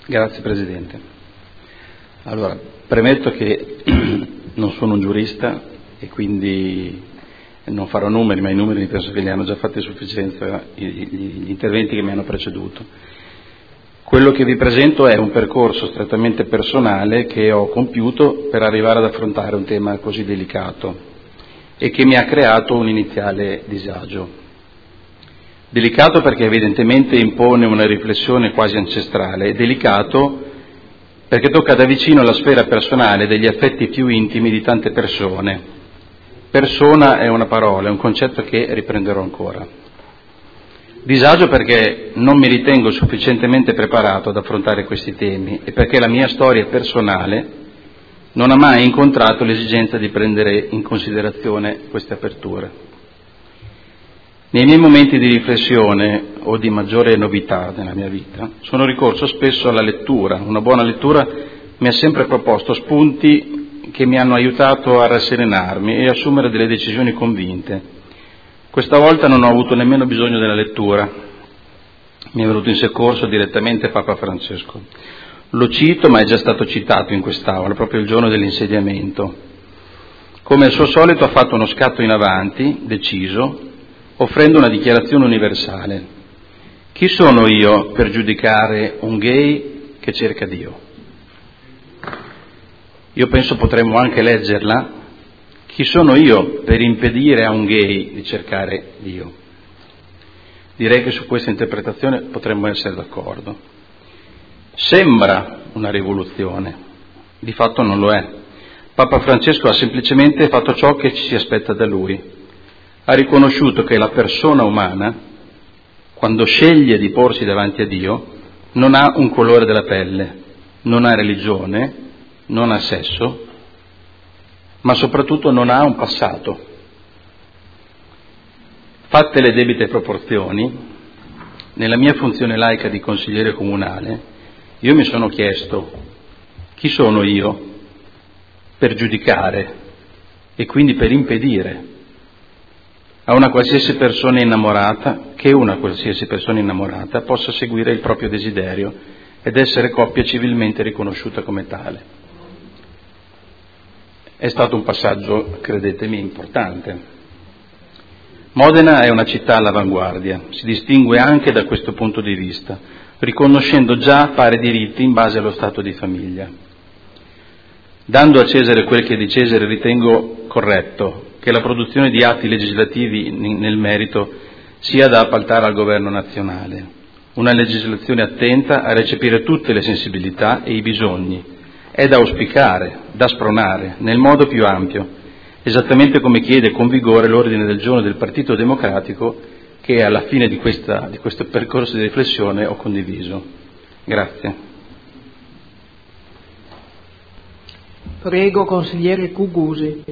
Grazie Presidente. Allora, premetto che non sono un giurista e quindi non farò numeri, ma i numeri penso che li hanno già fatti a sufficienza gli interventi che mi hanno preceduto. Quello che vi presento è un percorso strettamente personale che ho compiuto per arrivare ad affrontare un tema così delicato e che mi ha creato un iniziale disagio. Delicato perché evidentemente impone una riflessione quasi ancestrale, e delicato perché tocca da vicino la sfera personale degli affetti più intimi di tante persone. Persona è una parola, è un concetto che riprenderò ancora. Disagio perché non mi ritengo sufficientemente preparato ad affrontare questi temi e perché la mia storia personale non ha mai incontrato l'esigenza di prendere in considerazione queste aperture. Nei miei momenti di riflessione o di maggiore novità nella mia vita sono ricorso spesso alla lettura. Una buona lettura mi ha sempre proposto spunti che mi hanno aiutato a rasserenarmi e assumere delle decisioni convinte. Questa volta non ho avuto nemmeno bisogno della lettura, mi è venuto in soccorso direttamente Papa Francesco. Lo cito, ma è già stato citato in quest'Aula, proprio il giorno dell'insediamento. Come al suo solito ha fatto uno scatto in avanti, deciso, offrendo una dichiarazione universale. Chi sono io per giudicare un gay che cerca Dio? Io penso potremmo anche leggerla. Chi sono io per impedire a un gay di cercare Dio? Direi che su questa interpretazione potremmo essere d'accordo. Sembra una rivoluzione, di fatto non lo è. Papa Francesco ha semplicemente fatto ciò che ci si aspetta da lui. Ha riconosciuto che la persona umana, quando sceglie di porsi davanti a Dio, non ha un colore della pelle, non ha religione, non ha sesso, ma soprattutto non ha un passato. Fatte le debite proporzioni, nella mia funzione laica di consigliere comunale, io mi sono chiesto chi sono io per giudicare e quindi per impedire a una qualsiasi persona innamorata, che una qualsiasi persona innamorata possa seguire il proprio desiderio ed essere coppia civilmente riconosciuta come tale. È stato un passaggio, credetemi, importante. Modena è una città all'avanguardia, si distingue anche da questo punto di vista, riconoscendo già pari diritti in base allo stato di famiglia. Dando a Cesare quel che è di Cesare, ritengo corretto che la produzione di atti legislativi nel merito sia da appaltare al governo nazionale, una legislazione attenta a recepire tutte le sensibilità e i bisogni, è da auspicare, da spronare, nel modo più ampio, esattamente come chiede con vigore l'ordine del giorno del Partito Democratico che alla fine di questo percorso di riflessione ho condiviso. Grazie. Prego, consigliere Cugusi.